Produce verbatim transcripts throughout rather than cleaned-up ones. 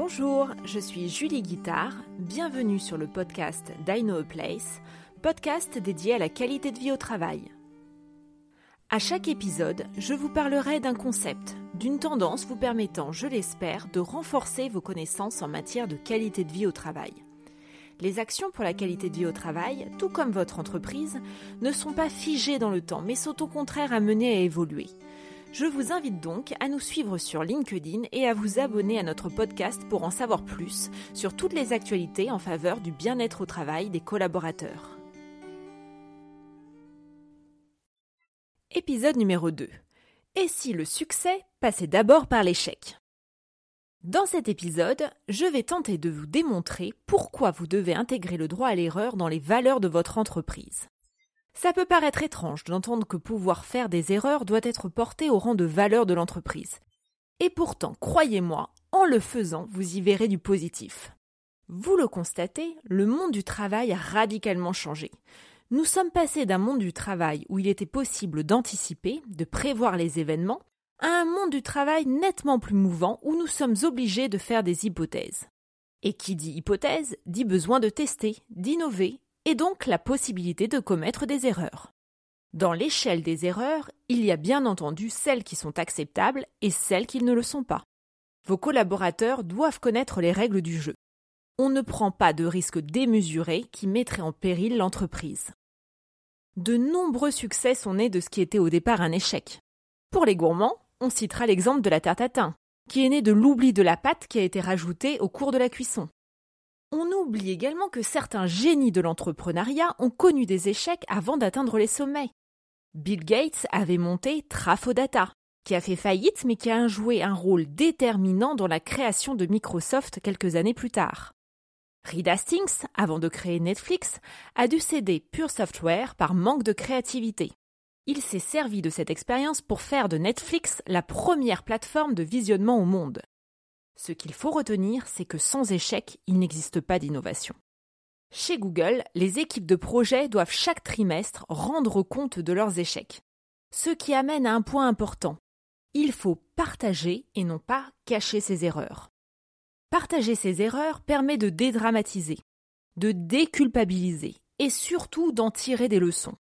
Bonjour, je suis Julie Guittard, bienvenue sur le podcast d'I Know a Place, podcast dédié à la qualité de vie au travail. À chaque épisode, je vous parlerai d'un concept, d'une tendance vous permettant, je l'espère, de renforcer vos connaissances en matière de qualité de vie au travail. Les actions pour la qualité de vie au travail, tout comme votre entreprise, ne sont pas figées dans le temps, mais sont au contraire amenées à évoluer. Je vous invite donc à nous suivre sur LinkedIn et à vous abonner à notre podcast pour en savoir plus sur toutes les actualités en faveur du bien-être au travail des collaborateurs. Épisode numéro deux. Et si le succès passait d'abord par l'échec ? Dans cet épisode, je vais tenter de vous démontrer pourquoi vous devez intégrer le droit à l'erreur dans les valeurs de votre entreprise. Ça peut paraître étrange d'entendre que pouvoir faire des erreurs doit être porté au rang de valeur de l'entreprise. Et pourtant, croyez-moi, en le faisant, vous y verrez du positif. Vous le constatez, le monde du travail a radicalement changé. Nous sommes passés d'un monde du travail où il était possible d'anticiper, de prévoir les événements, à un monde du travail nettement plus mouvant où nous sommes obligés de faire des hypothèses. Et qui dit hypothèse, dit besoin de tester, d'innover, et donc la possibilité de commettre des erreurs. Dans l'échelle des erreurs, il y a bien entendu celles qui sont acceptables et celles qui ne le sont pas. Vos collaborateurs doivent connaître les règles du jeu. On ne prend pas de risques démesurés qui mettraient en péril l'entreprise. De nombreux succès sont nés de ce qui était au départ un échec. Pour les gourmands, on citera l'exemple de la tarte à thym, qui est née de l'oubli de la pâte qui a été rajoutée au cours de la cuisson. On oublie également que certains génies de l'entrepreneuriat ont connu des échecs avant d'atteindre les sommets. Bill Gates avait monté Trafodata, qui a fait faillite mais qui a joué un rôle déterminant dans la création de Microsoft quelques années plus tard. Reed Hastings, avant de créer Netflix, a dû céder Pure Software par manque de créativité. Il s'est servi de cette expérience pour faire de Netflix la première plateforme de visionnement au monde. Ce qu'il faut retenir, c'est que sans échec, il n'existe pas d'innovation. Chez Google, les équipes de projet doivent chaque trimestre rendre compte de leurs échecs. Ce qui amène à un point important. Il faut partager et non pas cacher ses erreurs. Partager ses erreurs permet de dédramatiser, de déculpabiliser et surtout d'en tirer des leçons.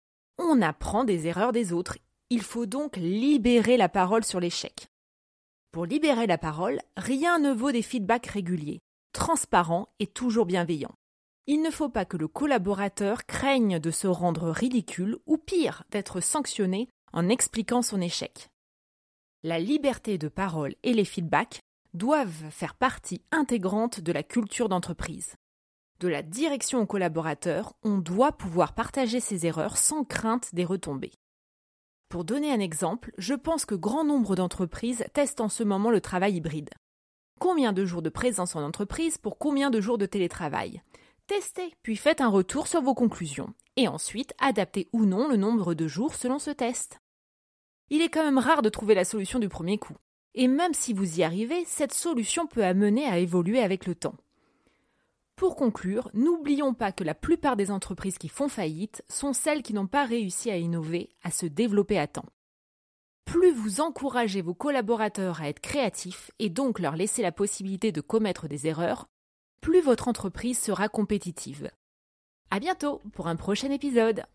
On apprend des erreurs des autres. Il faut donc libérer la parole sur l'échec. Pour libérer la parole, rien ne vaut des feedbacks réguliers, transparents et toujours bienveillants. Il ne faut pas que le collaborateur craigne de se rendre ridicule ou pire, d'être sanctionné en expliquant son échec. La liberté de parole et les feedbacks doivent faire partie intégrante de la culture d'entreprise. De la direction aux collaborateurs, on doit pouvoir partager ses erreurs sans crainte des retombées. Pour donner un exemple, je pense que grand nombre d'entreprises testent en ce moment le travail hybride. Combien de jours de présence en entreprise pour combien de jours de télétravail ? Testez, puis faites un retour sur vos conclusions. Et ensuite, adaptez ou non le nombre de jours selon ce test. Il est quand même rare de trouver la solution du premier coup. Et même si vous y arrivez, cette solution peut amener à évoluer avec le temps. Pour conclure, n'oublions pas que la plupart des entreprises qui font faillite sont celles qui n'ont pas réussi à innover, à se développer à temps. Plus vous encouragez vos collaborateurs à être créatifs et donc leur laisser la possibilité de commettre des erreurs, plus votre entreprise sera compétitive. À bientôt pour un prochain épisode.